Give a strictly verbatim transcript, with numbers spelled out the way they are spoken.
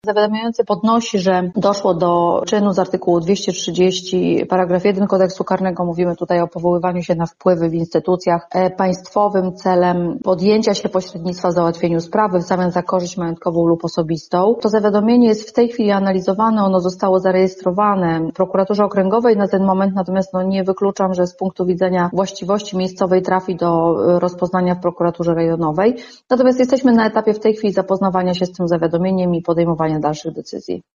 Zawiadamiający podnosi, że doszło do czynu z artykułu dwieście trzydzieści paragraf jeden Kodeksu Karnego. Mówimy tutaj o powoływaniu się na wpływy w instytucjach państwowym celem podjęcia się pośrednictwa w załatwieniu sprawy w zamian za korzyść majątkową lub osobistą. To zawiadomienie jest w tej chwili analizowane, ono zostało zarejestrowane w prokuraturze okręgowej na ten moment, natomiast no nie wykluczam, że z punktu widzenia właściwości miejscowej trafi do rozpoznania w prokuraturze rejonowej. Natomiast jesteśmy na etapie w tej chwili zapoznawania się z tym zawiadomieniem i podejmowania dalszych decyzji.